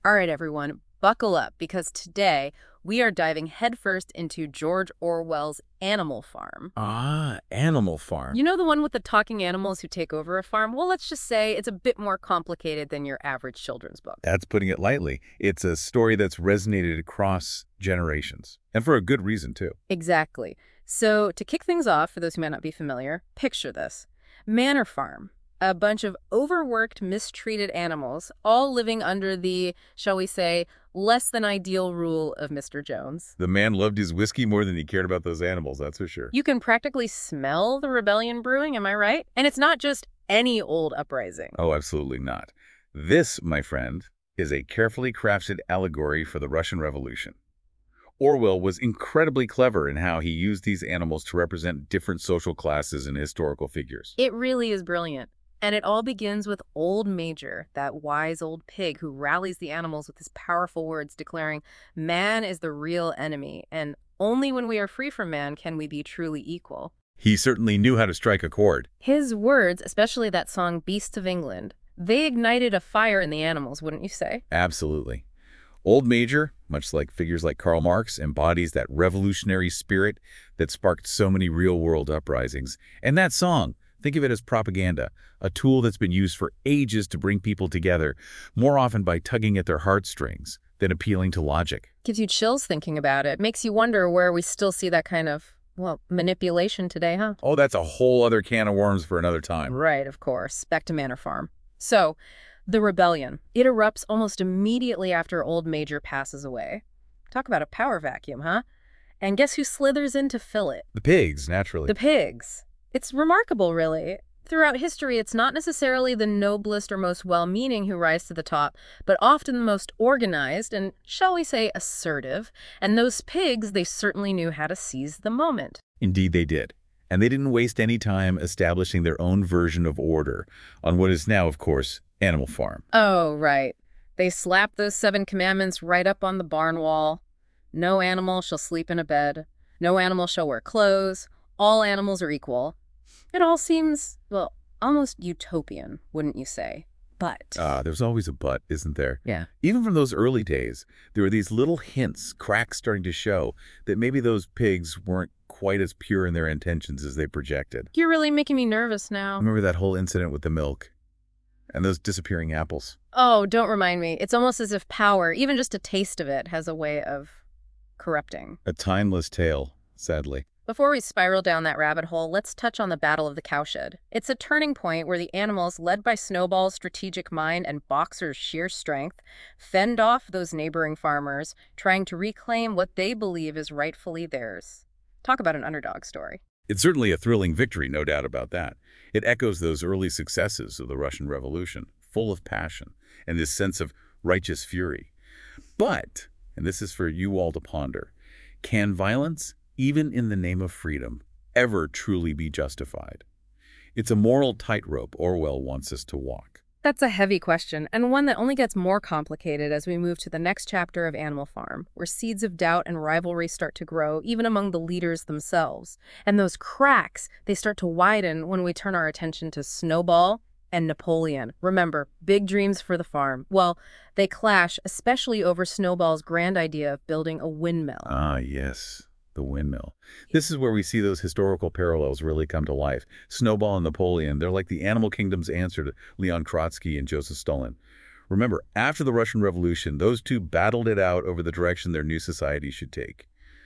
All right, everyone, buckle up because today we are diving headfirst into George Orwell's Animal Farm. Ah, Animal Farm. You know, the one with the talking animals who take over a farm? Well, let's just say it's a bit more complicated than your average children's book. That's putting it lightly. It's a story that's resonated across generations, and for a good reason, too. Exactly. So, to kick things off, for those who might not be familiar, picture this. Manor Farm. A bunch of overworked, mistreated animals, all living under the, shall we say, less than ideal rule of Mr. Jones. The man loved his whiskey more than he cared about those animals, that's for sure. You can practically smell the rebellion brewing, am I right? And it's not just any old uprising. Oh, absolutely not. This, my friend, is a carefully crafted allegory for the Russian Revolution. Orwell was incredibly clever in how he used these animals to represent different social classes and historical figures. It really is brilliant. And it all begins with Old Major, that wise old pig who rallies the animals with his powerful words declaring, man is the real enemy, and only when we are free from man can we be truly equal. He certainly knew how to strike a chord. His words, especially that song Beasts of England, they ignited a fire in the animals, wouldn't you say? Absolutely. Old Major, much like figures like Karl Marx, embodies that revolutionary spirit that sparked so many real-world uprisings. And that song, think of it as propaganda, a tool that's been used for ages to bring people together, more often by tugging at their heartstrings than appealing to logic. Gives you chills thinking about it. Makes you wonder where we still see that kind of, well, manipulation today, huh? Oh, that's a whole other can of worms for another time. Right, of course. Back to Manor Farm. So, the rebellion. It erupts almost immediately after Old Major passes away. Talk about a power vacuum, huh? And guess who slithers in to fill it? The pigs, naturally. The pigs. It's remarkable, really. Throughout history, it's not necessarily the noblest or most well-meaning who rise to the top, but often the most organized and, shall we say, assertive. And those pigs, they certainly knew how to seize the moment. Indeed they did. And they didn't waste any time establishing their own version of order on what is now, of course, Animal Farm. Oh, right. They slapped those 7 commandments right up on the barn wall. No animal shall sleep in a bed. No animal shall wear clothes. All animals are equal. It all seems, well, almost utopian, wouldn't you say? But There's always a but, isn't there? yeah. Even from those early days, there were these little hints, cracks starting to show that maybe those pigs weren't quite as pure in their intentions as they projected. You're really making me nervous now. Remember that whole incident with the milk and those disappearing apples? Oh, don't remind me. It's almost as if power, even just a taste of it, has a way of corrupting. A timeless tale, sadly. Before we spiral down that rabbit hole, let's touch on the Battle of the Cowshed. It's a turning point where the animals, led by Snowball's strategic mind and Boxer's sheer strength, fend off those neighboring farmers, trying to reclaim what they believe is rightfully theirs. Talk about an underdog story. It's certainly a thrilling victory, no doubt about that. It echoes those early successes of the Russian Revolution, full of passion and this sense of righteous fury. But, and this is for you all to ponder, can violence, even in the name of freedom, ever truly be justified? It's a moral tightrope Orwell wants us to walk. That's a heavy question, and one that only gets more complicated as we move to the next chapter of Animal Farm, where seeds of doubt and rivalry start to grow, even among the leaders themselves. And those cracks, they start to widen when we turn our attention to Snowball and Napoleon. Remember, big dreams for the farm. Well, they clash, especially over Snowball's grand idea of building a windmill. Ah, yes. The windmill. This is where we see those historical parallels really come to life. Snowball and Napoleon, they're like the animal kingdom's answer to Leon Trotsky and Joseph Stalin. Remember, after the Russian Revolution, those two battled it out over the direction their new society should take.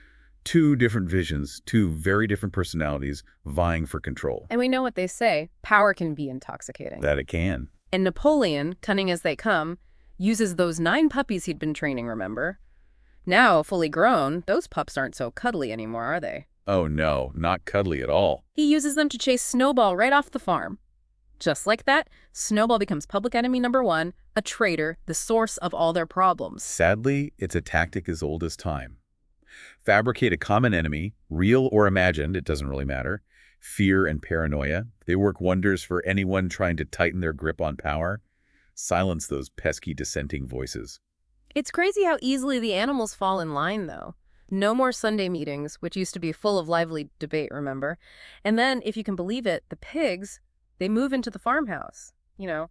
Two different visions, two very different personalities vying for control. And we know what they say, power can be intoxicating. That it can. And Napoleon, cunning as they come, uses those 9 puppies he'd been training, remember? Now, fully grown, those pups aren't so cuddly anymore, are they? Oh no, not cuddly at all. He uses them to chase Snowball right off the farm. Just like that, Snowball becomes public enemy number 1, a traitor, the source of all their problems. Sadly, it's a tactic as old as time. Fabricate a common enemy, real or imagined, it doesn't really matter. Fear and paranoia, they work wonders for anyone trying to tighten their grip on power. Silence those pesky dissenting voices. It's crazy how easily the animals fall in line, though. No more Sunday meetings, which used to be full of lively debate, remember? And then, if you can believe it, the pigs, they move into the farmhouse. You know,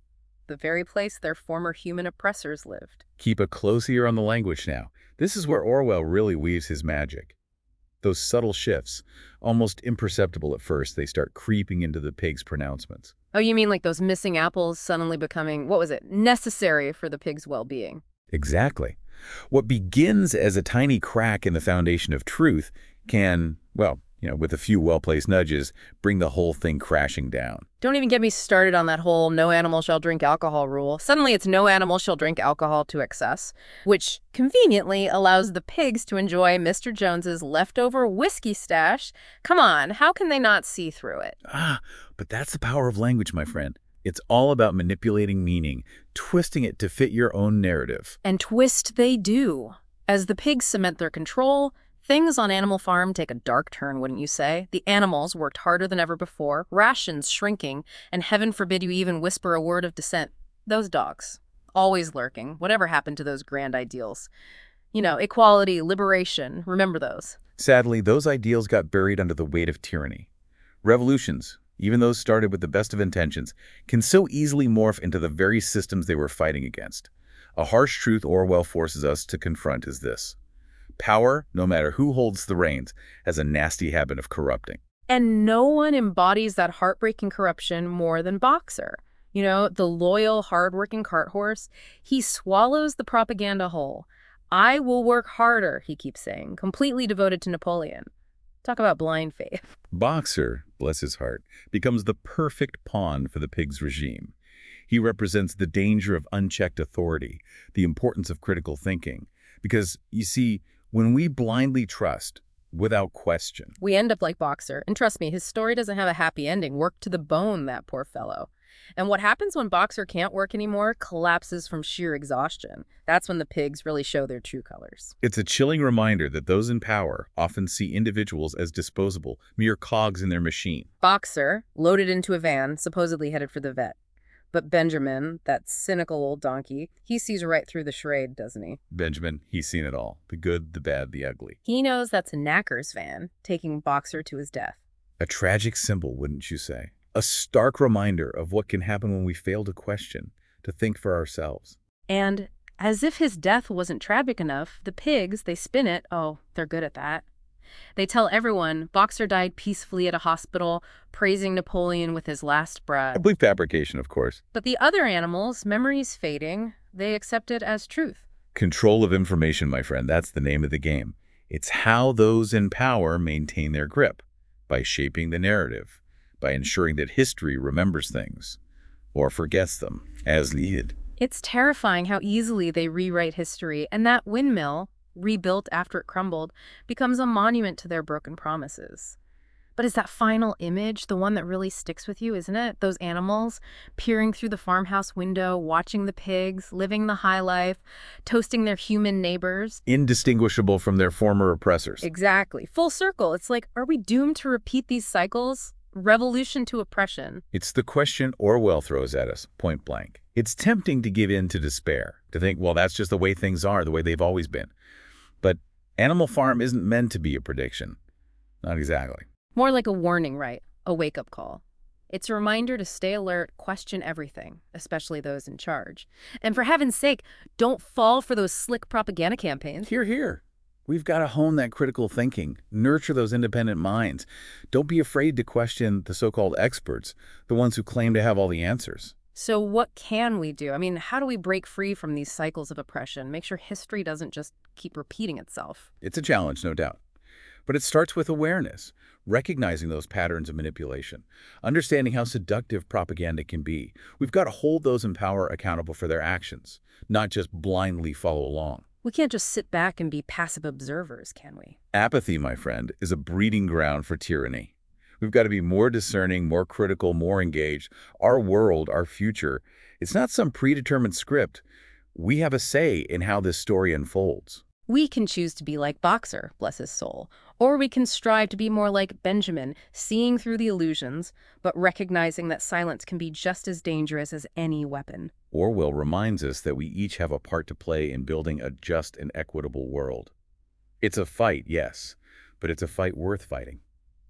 the very place their former human oppressors lived. Keep a close ear on the language now. This is where Orwell really weaves his magic. Those subtle shifts, almost imperceptible at first, they start creeping into the pig's pronouncements. Oh, you mean like those missing apples suddenly becoming, what was it, necessary for the pig's well-being? Exactly. What begins as a tiny crack in the foundation of truth can, well, with a few well-placed nudges, bring the whole thing crashing down. Don't even get me started on that whole no animal shall drink alcohol rule. Suddenly it's no animal shall drink alcohol to excess, which conveniently allows the pigs to enjoy Mr. Jones's leftover whiskey stash. Come on, how can they not see through it? But that's the power of language, my friend. It's all about manipulating meaning, twisting it to fit your own narrative. And twist they do. As the pigs cement their control, things on Animal Farm take a dark turn, wouldn't you say? The animals worked harder than ever before, rations shrinking, and heaven forbid you even whisper a word of dissent. Those dogs, always lurking. Whatever happened to those grand ideals? Equality, liberation, remember those. Sadly, those ideals got buried under the weight of tyranny. Revolutions, even those started with the best of intentions, can so easily morph into the very systems they were fighting against. A harsh truth Orwell forces us to confront is this: power, no matter who holds the reins, has a nasty habit of corrupting. And no one embodies that heartbreaking corruption more than Boxer. The loyal, hardworking cart horse. He swallows the propaganda whole. I will work harder, he keeps saying, completely devoted to Napoleon. Talk about blind faith. Boxer, bless his heart, becomes the perfect pawn for the pig's regime. He represents the danger of unchecked authority, the importance of critical thinking. Because, you see, when we blindly trust, without question, we end up like Boxer. And trust me, his story doesn't have a happy ending. Worked to the bone, that poor fellow. And what happens when Boxer can't work anymore? Collapses from sheer exhaustion. That's when the pigs really show their true colors. It's a chilling reminder that those in power often see individuals as disposable, mere cogs in their machine. Boxer, loaded into a van, supposedly headed for the vet. But Benjamin, that cynical old donkey, he sees right through the charade, doesn't he? Benjamin, he's seen it all. The good, the bad, the ugly. He knows that's a knacker's van, taking Boxer to his death. A tragic symbol, wouldn't you say? A stark reminder of what can happen when we fail to question, to think for ourselves. And as if his death wasn't tragic enough, the pigs, they spin it. Oh, they're good at that. They tell everyone Boxer died peacefully at a hospital, praising Napoleon with his last breath. I believe fabrication, of course. But the other animals, memories fading, they accept it as truth. Control of information, my friend, that's the name of the game. It's how those in power maintain their grip, by shaping the narrative, by ensuring that history remembers things, or forgets them, as needed. It's terrifying how easily they rewrite history, and that windmill, rebuilt after it crumbled, becomes a monument to their broken promises. But is that final image the one that really sticks with you, isn't it? Those animals peering through the farmhouse window, watching the pigs, living the high life, toasting their human neighbors. Indistinguishable from their former oppressors. Exactly. Full circle. It's like, are we doomed to repeat these cycles? Revolution to oppression. It's the question Orwell throws at us, point blank. It's tempting to give in to despair, to think, well, that's just the way things are, the way they've always been. But Animal Farm isn't meant to be a prediction. Not exactly. More like a warning, right? A wake-up call. It's a reminder to stay alert, question everything, especially those in charge. And for heaven's sake, don't fall for those slick propaganda campaigns. Hear, hear. We've got to hone that critical thinking, nurture those independent minds. Don't be afraid to question the so-called experts, the ones who claim to have all the answers. So what can we do? I mean, how do we break free from these cycles of oppression, make sure history doesn't just keep repeating itself? It's a challenge, no doubt. But it starts with awareness, recognizing those patterns of manipulation, understanding how seductive propaganda can be. We've got to hold those in power accountable for their actions, not just blindly follow along. We can't just sit back and be passive observers, can we? Apathy, my friend, is a breeding ground for tyranny. We've got to be more discerning, more critical, more engaged. Our world, our future, it's not some predetermined script. We have a say in how this story unfolds. We can choose to be like Boxer, bless his soul, or we can strive to be more like Benjamin, seeing through the illusions, but recognizing that silence can be just as dangerous as any weapon. Orwell reminds us that we each have a part to play in building a just and equitable world. It's a fight, yes, but it's a fight worth fighting.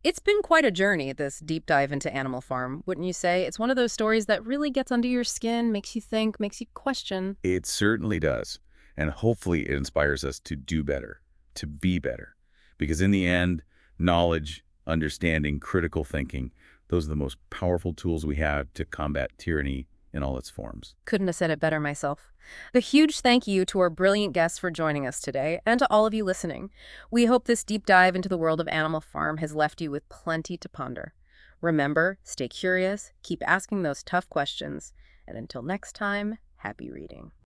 It's been quite a journey, this deep dive into Animal Farm, wouldn't you say? It's one of those stories that really gets under your skin, makes you think, makes you question. It certainly does. And hopefully it inspires us to do better, to be better. Because in the end, knowledge, understanding, critical thinking, those are the most powerful tools we have to combat tyranny in all its forms. Couldn't have said it better myself. A huge thank you to our brilliant guests for joining us today, and to all of you listening. We hope this deep dive into the world of Animal Farm has left you with plenty to ponder. Remember, stay curious, keep asking those tough questions, and until next time, happy reading.